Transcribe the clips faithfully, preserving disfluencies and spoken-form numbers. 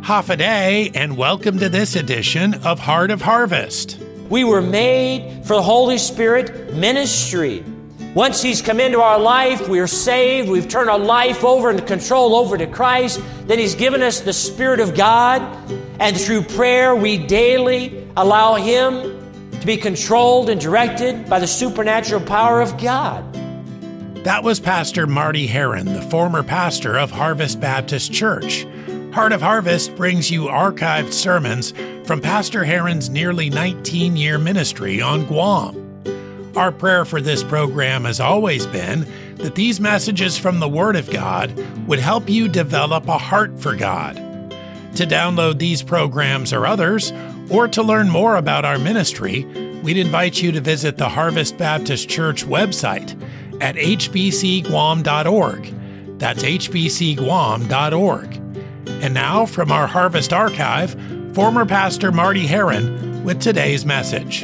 Hafa and welcome to this edition of Heart of Harvest. We were made for the Holy Spirit ministry. Once He's come into our life, we are saved, we've turned our life over and control over to Christ, then He's given us the Spirit of God, and through prayer we daily allow Him to be controlled and directed by the supernatural power of God. That was Pastor Marty Heron, the former pastor of Harvest Baptist Church. Heart of Harvest brings you archived sermons from Pastor Heron's nearly nineteen-year ministry on Guam. Our prayer for this program has always been that these messages from the Word of God would help you develop a heart for God. To download these programs or others, or to learn more about our ministry, we'd invite you to visit the Harvest Baptist Church website at h b c guam dot org. That's h b c guam dot org. And now, from our Harvest Archive, former Pastor Marty Heron with today's message.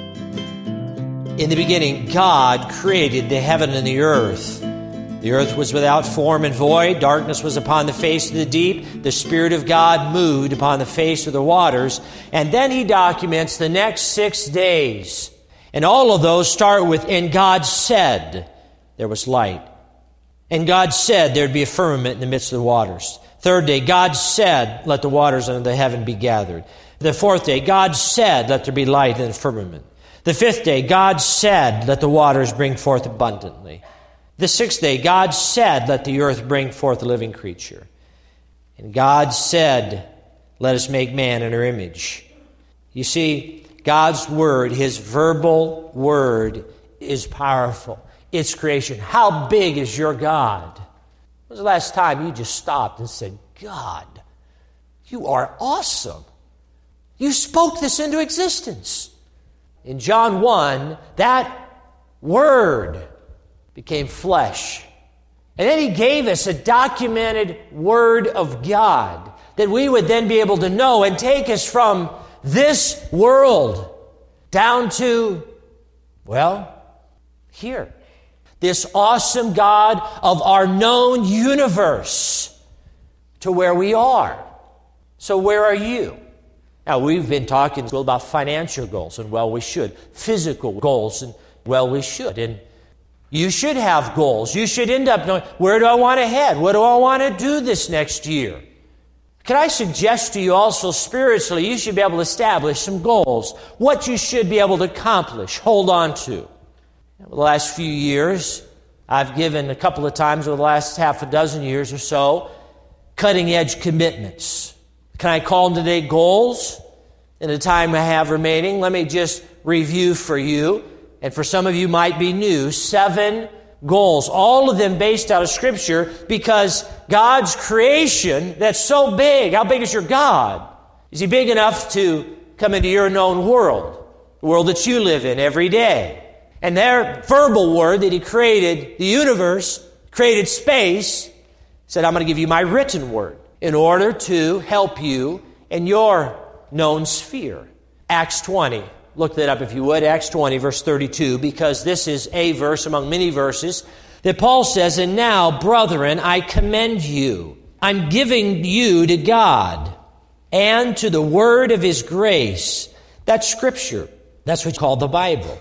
In the beginning, God created the heaven and the earth. The earth was without form and void. Darkness was upon the face of the deep. The Spirit of God moved upon the face of the waters. And then He documents the next six days. And all of those start with, and God said, there was light. And God said there'd be a firmament in the midst of the waters. Third day, God said, let the waters under the heaven be gathered. The fourth day, God said, let there be light in the firmament. The fifth day, God said, let the waters bring forth abundantly. The sixth day, God said, let the earth bring forth a living creature. And God said, let us make man in our image. You see, God's word, His verbal word, is powerful. It's creation. How big is your God? When was the last time you just stopped and said, God, you are awesome. You spoke this into existence. In John one, that word became flesh. And then He gave us a documented word of God that we would then be able to know and take us from this world down to, well, here. This awesome God of our known universe to where we are. So where are you? Now, we've been talking about financial goals, and well, we should. Physical goals, and well, we should. And you should have goals. You should end up knowing, where do I want to head? What do I want to do this next year? Can I suggest to you also spiritually, you should be able to establish some goals. What you should be able to accomplish, hold on to. Over the last few years, I've given a couple of times over the last half a dozen years or so, cutting-edge commitments. Can I call them today goals? In the time I have remaining, let me just review for you, and for some of you might be new, seven goals, all of them based out of Scripture, because God's creation, that's so big. How big is your God? Is He big enough to come into your known world, the world that you live in every day? And their verbal word that He created the universe, created space, said, I'm going to give you my written word in order to help you in your known sphere. Acts twenty. Look that up if you would. Acts twenty, verse thirty-two, because this is a verse among many verses that Paul says, and now, brethren, I commend you. I'm giving you to God and to the word of His grace. That's Scripture. That's what's called the Bible.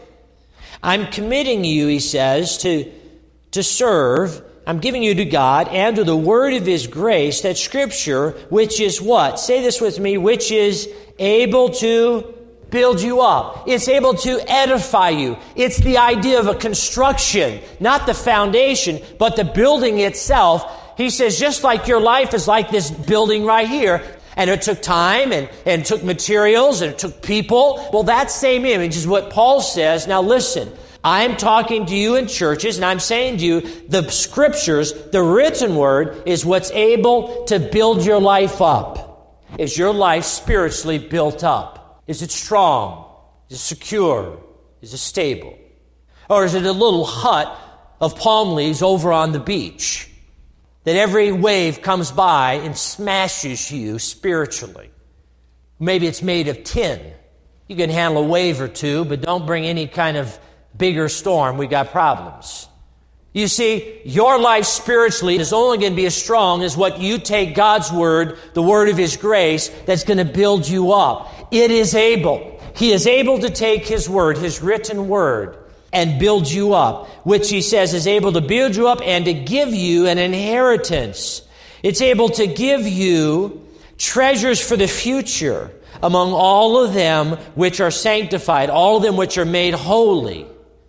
I'm committing you, he says, to, to serve. I'm giving you to God and to the word of His grace, that Scripture, which is what? Say this with me, which is able to build you up. It's able to edify you. It's the idea of a construction, not the foundation, but the building itself. He says, just like your life is like this building right here, and it took time, and, and it took materials, and it took people. Well, that same image is what Paul says. Now listen, I'm talking to you in churches, and I'm saying to you, the Scriptures, the written word, is what's able to build your life up. Is your life spiritually built up? Is it strong? Is it secure? Is it stable? Or is it a little hut of palm leaves over on the beach that every wave comes by and smashes you spiritually? Maybe it's made of tin. You can handle a wave or two, but don't bring any kind of bigger storm. We got problems. You see, your life spiritually is only going to be as strong as what you take God's word, the word of his grace, that's going to build you up. It is able. He is able to take his word, his written word, and build you up, which he says is able to build you up and to give you an inheritance. It's able to give you treasures for the future among all of them which are sanctified, all of them which are made holy.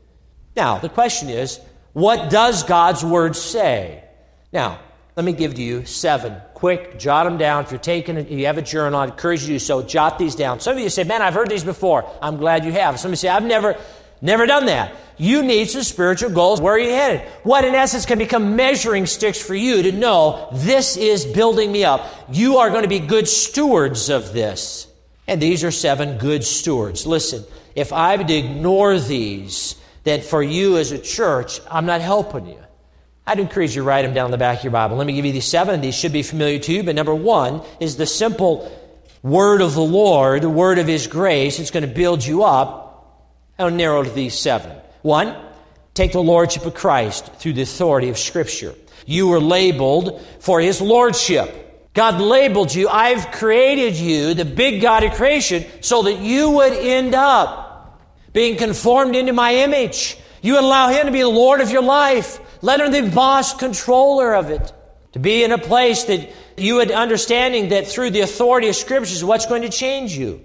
Now, the question is, what does God's word say? Now, let me give to you seven. Quick, jot them down. If you're taking it, you have a journal, I'd encourage you to do so. Jot these down. Some of you say, man, I've heard these before. I'm glad you have. Some of you say, I've never, never done that. You need some spiritual goals. Where are you headed? What, in essence, can become measuring sticks for you to know this is building me up. You are going to be good stewards of this. And these are seven good stewards. Listen, if I would ignore these, then for you as a church, I'm not helping you. I'd encourage you to write them down in the back of your Bible. Let me give you these seven, and these should be familiar to you. But number one is the simple word of the Lord, the word of his grace. It's going to build you up. I'll narrow to these seven. One, take the lordship of Christ through the authority of Scripture. You were labeled for his lordship. God labeled you. I've created you, the big God of creation, so that you would end up being conformed into my image. You would allow him to be the Lord of your life. Let him be the boss, controller of it. To be in a place that you would understanding that through the authority of Scripture is what's going to change you.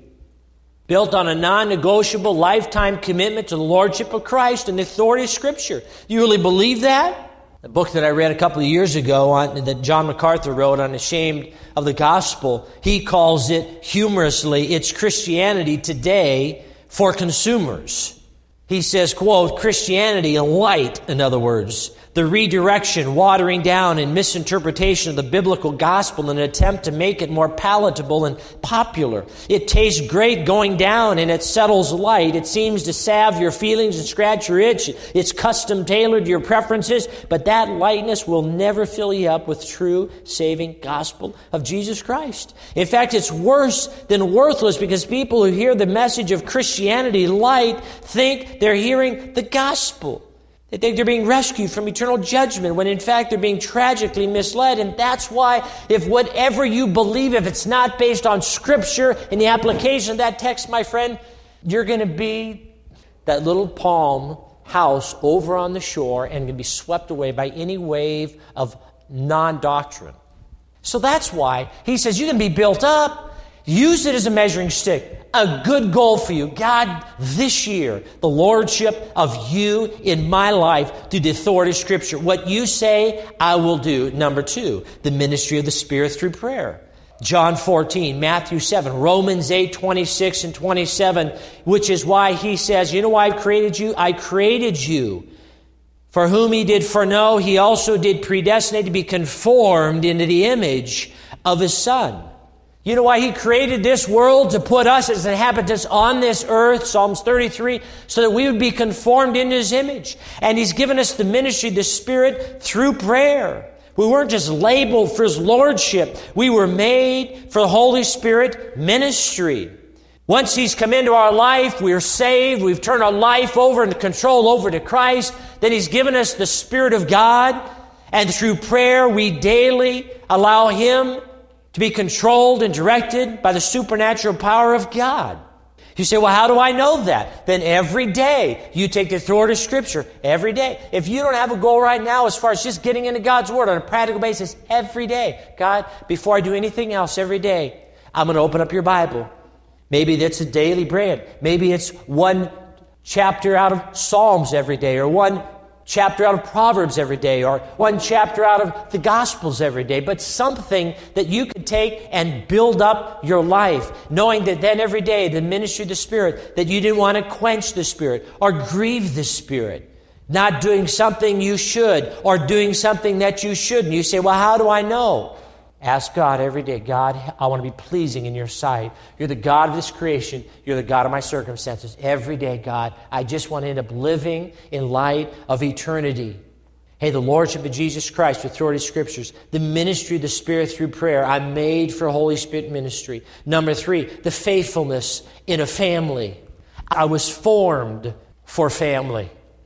Built on a non-negotiable lifetime commitment to the lordship of Christ and the authority of Scripture. You really believe that? The book that I read a couple of years ago on, that John MacArthur wrote on Ashamed of the Gospel, he calls it humorously, it's Christianity today for consumers. He says, quote, Christianity light, in other words, the redirection, watering down, and misinterpretation of the biblical gospel in an attempt to make it more palatable and popular. It tastes great going down and it settles light. It seems to salve your feelings and scratch your itch. It's custom tailored to your preferences, but that lightness will never fill you up with true saving gospel of Jesus Christ. In fact, it's worse than worthless because people who hear the message of Christianity light think they're hearing the gospel. They think they're being rescued from eternal judgment when in fact they're being tragically misled. And that's why if whatever you believe, if it's not based on Scripture and the application of that text, my friend, you're going to be that little palm house over on the shore and going to be swept away by any wave of non-doctrine. So that's why he says you can be built up. Use it as a measuring stick. A good goal for you. God, this year, the lordship of you in my life through the authority of Scripture. What you say, I will do. Number two, the ministry of the Spirit through prayer. John fourteen, Matthew seven, Romans eight, twenty-six and twenty-seven, which is why he says, you know why I created you? I created you. For whom he did foreknow, he also did predestinate to be conformed into the image of his Son. You know why he created this world? To put us as inhabitants on this earth, Psalms thirty-three, so that we would be conformed into his image. And he's given us the ministry of the Spirit through prayer. We weren't just labeled for his lordship. We were made for the Holy Spirit ministry. Once he's come into our life, we are saved. We've turned our life over and control over to Christ. Then he's given us the Spirit of God. And through prayer, we daily allow him to be controlled and directed by the supernatural power of God. You say, well, how do I know that? Then every day you take the authority of Scripture. Every day. If you don't have a goal right now as far as just getting into God's Word on a practical basis, every day, God, before I do anything else every day, I'm going to open up your Bible. Maybe that's a daily bread. Maybe it's one chapter out of Psalms every day, or one chapter out of Proverbs every day, or one chapter out of the Gospels every day, but something that you could take and build up your life, knowing that then every day the ministry of the Spirit, that you didn't want to quench the Spirit or grieve the Spirit, not doing something you should or doing something that you shouldn't. You say, well, how do I know? Ask God every day, God, I want to be pleasing in your sight. You're the God of this creation. You're the God of my circumstances. Every day, God, I just want to end up living in light of eternity. Hey, the lordship of Jesus Christ, the authority of Scriptures, the ministry of the Spirit through prayer. I'm made for Holy Spirit ministry. Number three, the faithfulness in a family. I was formed for family.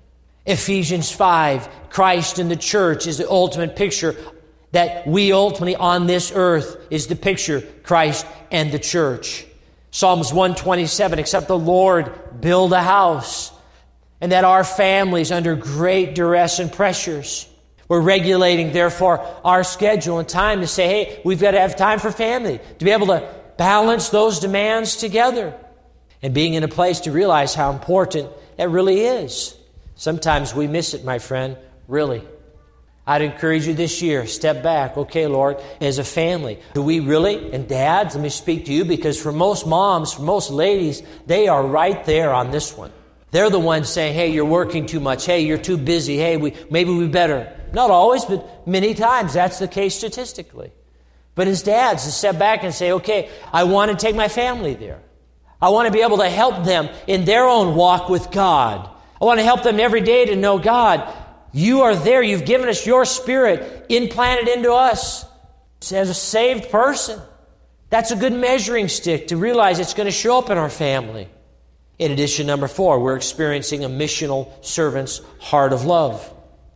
Ephesians five, Christ in the church is the ultimate picture that we ultimately on this earth is the picture, Christ and the church. Psalms one twenty-seven, except the Lord build a house, and that our families under great duress and pressures. We're regulating, therefore, our schedule and time to say, hey, we've got to have time for family, to be able to balance those demands together. And being in a place to realize how important that really is. Sometimes we miss it, my friend, really. I'd encourage you this year, step back. Okay, Lord, as a family, do we really, and dads, let me speak to you, because for most moms, for most ladies, they are right there on this one. They're the ones saying, hey, you're working too much. Hey, you're too busy. Hey, we maybe we better. Not always, but many times that's the case statistically. But as dads, to step back and say, okay, I want to take my family there. I want to be able to help them in their own walk with God. I want to help them every day to know, God, you are there. You've given us your Spirit implanted into us as a saved person. That's a good measuring stick to realize it's going to show up in our family. In addition, number four, we're experiencing a missional servant's heart of love.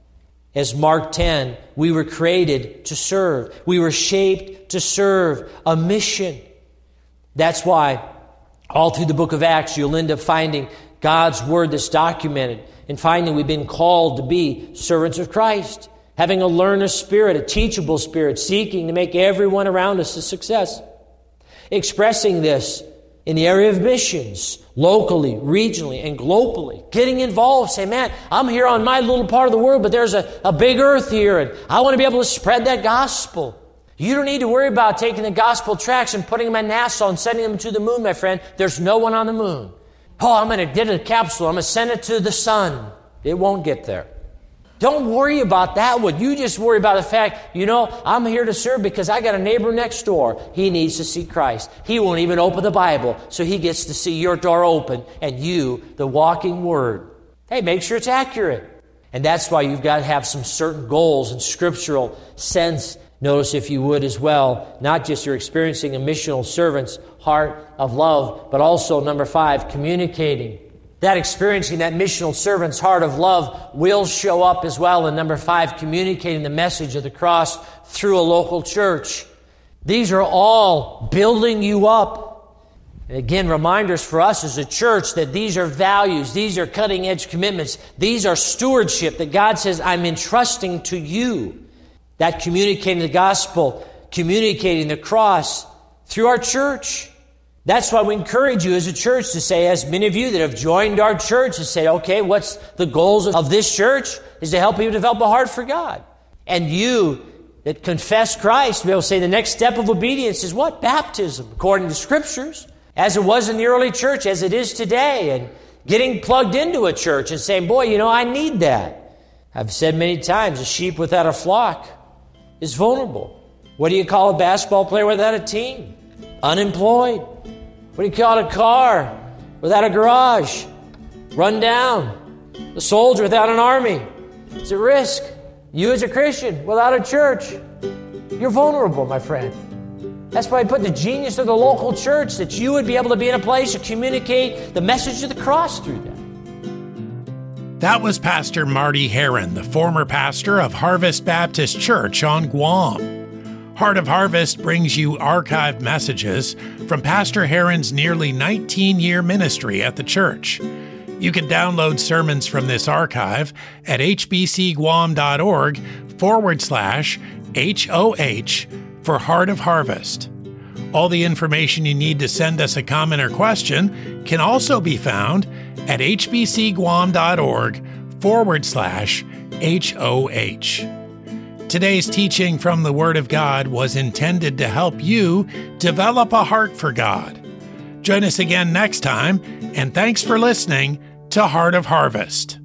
As Mark ten, we were created to serve. We were shaped to serve a mission. That's why all through the book of Acts, you'll end up finding God's word that's documented and finding we've been called to be servants of Christ, having a learner spirit, a teachable spirit, seeking to make everyone around us a success. Expressing this in the area of missions, locally, regionally, and globally. Getting involved, say, man, I'm here on my little part of the world, but there's a, a big earth here, and I want to be able to spread that gospel. You don't need to worry about taking the gospel tracts and putting them in NASA and sending them to the moon, my friend. There's no one on the moon. Oh, I'm going to get a capsule. I'm going to send it to the sun. It won't get there. Don't worry about that one. You just worry about the fact, you know, I'm here to serve because I got a neighbor next door. He needs to see Christ. He won't even open the Bible, so he gets to see your door open and you, the walking word. Hey, make sure it's accurate. And that's why you've got to have some certain goals and scriptural sense. Notice, if you would as well, not just you're experiencing a missional servant's heart of love, but also, number five, communicating. That experiencing that missional servant's heart of love will show up as well in number five, communicating the message of the cross through a local church. These are all building you up. And again, reminders for us as a church that these are values, these are cutting-edge commitments, these are stewardship that God says, I'm entrusting to you. That communicating the gospel, communicating the cross through our church. That's why we encourage you as a church to say, as many of you that have joined our church, to say, okay, what's the goals of this church? Is to help you develop a heart for God. And you that confess Christ, to be able to say the next step of obedience is what? Baptism, according to Scriptures. As it was in the early church, as it is today. And getting plugged into a church and saying, boy, you know, I need that. I've said many times, a sheep without a flock is vulnerable. What do you call a basketball player without a team? Unemployed. What do you call a car without a garage? Run down. A soldier without an army is at risk. You as a Christian without a church, you're vulnerable, my friend. That's why I put the genius of the local church, that you would be able to be in a place to communicate the message of the cross through them. That was Pastor Marty Heron, the former pastor of Harvest Baptist Church on Guam. Heart of Harvest brings you archived messages from Pastor Heron's nearly nineteen-year ministry at the church. You can download sermons from this archive at hbcguam.org forward slash HOH for Heart of Harvest. All the information you need to send us a comment or question can also be found at hbcguam.org forward slash HOH. Today's teaching from the Word of God was intended to help you develop a heart for God. Join us again next time, and thanks for listening to Heart of Harvest.